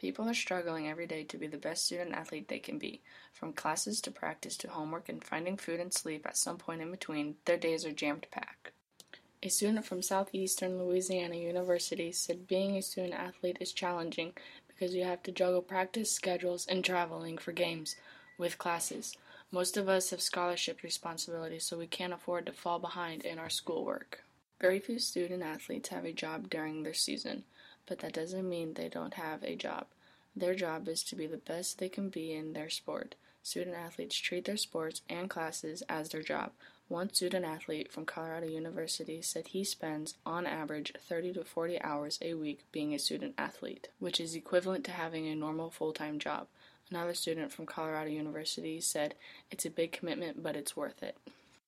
People are struggling every day to be the best student athlete they can be. From classes to practice to homework and finding food and sleep at some point in between, their days are jammed packed. A student from Southeastern Louisiana University said being a student athlete is challenging because you have to juggle practice schedules and traveling for games with classes. Most of us have scholarship responsibilities, so we can't afford to fall behind in our schoolwork. Very few student athletes have a job during their season, but that doesn't mean they don't have a job. Their job is to be the best they can be in their sport. Student athletes treat their sports and classes as their job. One student athlete from Colorado University said he spends, on average, 30 to 40 hours a week being a student athlete, which is equivalent to having a normal full-time job. Another student from Colorado University said, "It's a big commitment, but it's worth it."